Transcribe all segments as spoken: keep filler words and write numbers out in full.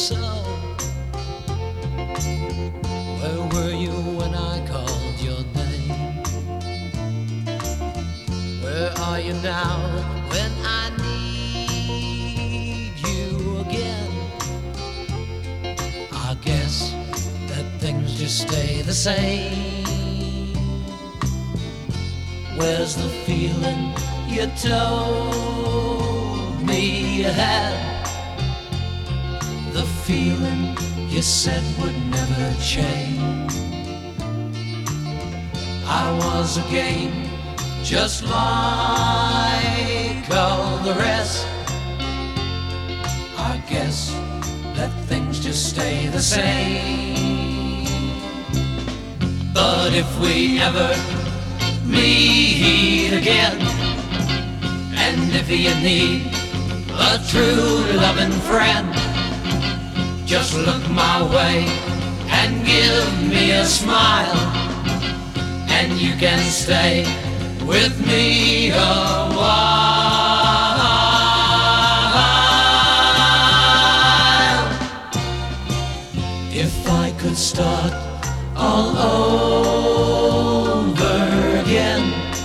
so. Where were you when I called your name? Where are you now when I need you again? I guess that things just stay the same. Where's the feeling you told me you had? The feeling you said would never change. I was a game just like all the rest. I guess that things just stay the same. But if we ever meet again, and if you need a true loving friend, just look my way and give me a smile, and you can stay with me a while. If I could start all over again,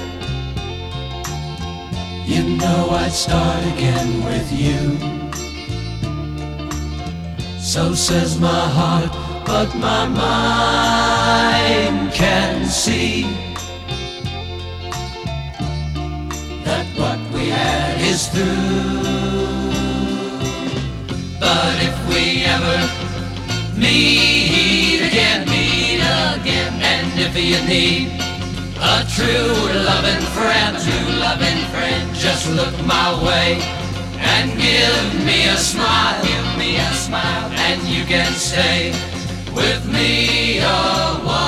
you know I'd start again with you. So says my heart, but my mind can see that what we had is through. But if we ever meet again, meet again, and if you need a true loving friend, true loving friend, just look my way and give me a smile, give me a smile, and you can stay with me a while.